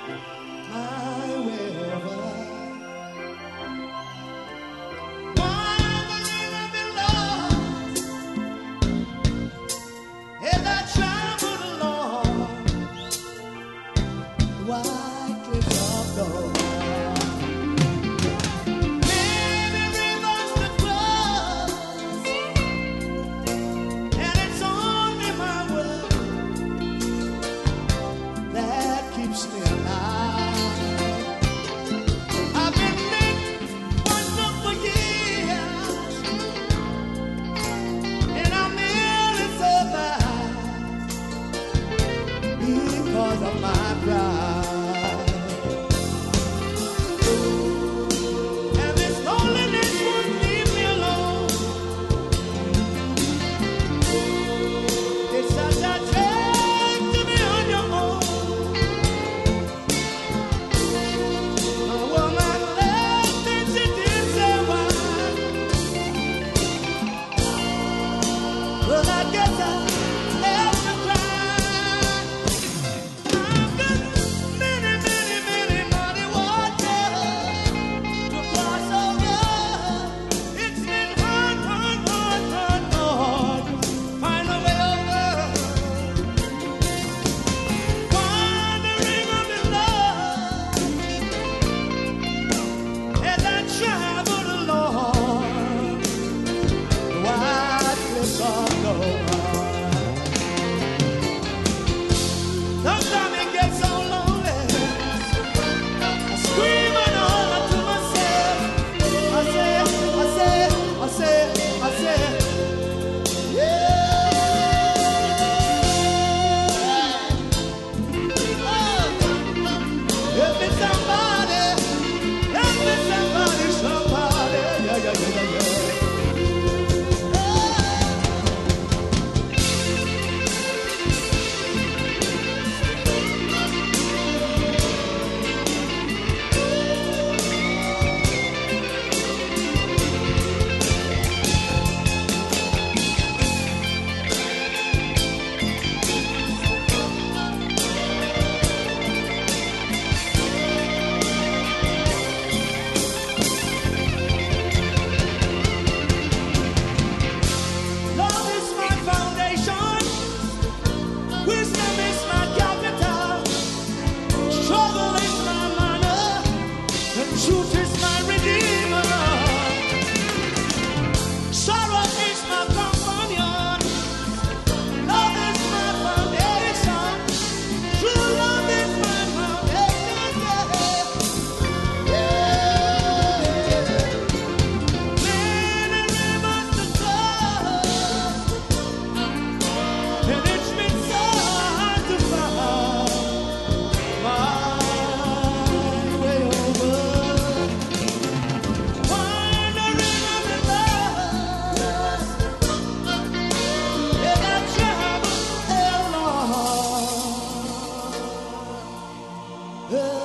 my way over. Wandering of the Lord, as I traveled along the white cliffs of gold. Many rivers to cross, and it's only my word that keeps me alive. I've been linked for years, and I merely survive because of my pride. And this loneliness won't leave me alone. It's such a drag to be on your own. My woman left and she didn't say why. Well, I guess I have to cry. I've got many, many, many muddy waters to cross over. It's been hard, hard, hard, hard, hard to find a way over. Wandering on the Lord, as I traveled along the wide cliffs of gold. Sometimes it gets so lonely, I scream and holler to myself. I say, yeah. Help me somebody, somebody. Yeah, yeah, yeah, yeah, yeah. Love is my foundation, wisdom is my capital, struggle is my manner, and truth is my redeemer. Sorrow is my companion, love is my foundation, true love is my foundation. Yeah. Many rivers to cross, and it's been so hard to find my way over. Wandering on the lost, as I travel along.